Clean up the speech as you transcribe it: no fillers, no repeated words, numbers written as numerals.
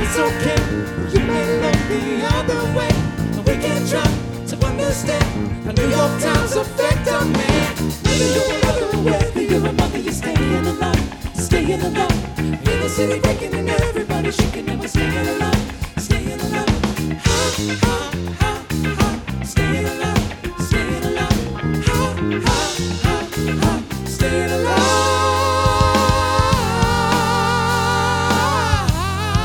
it's okay. You may look the other way, but we can try to understand how New York Times affect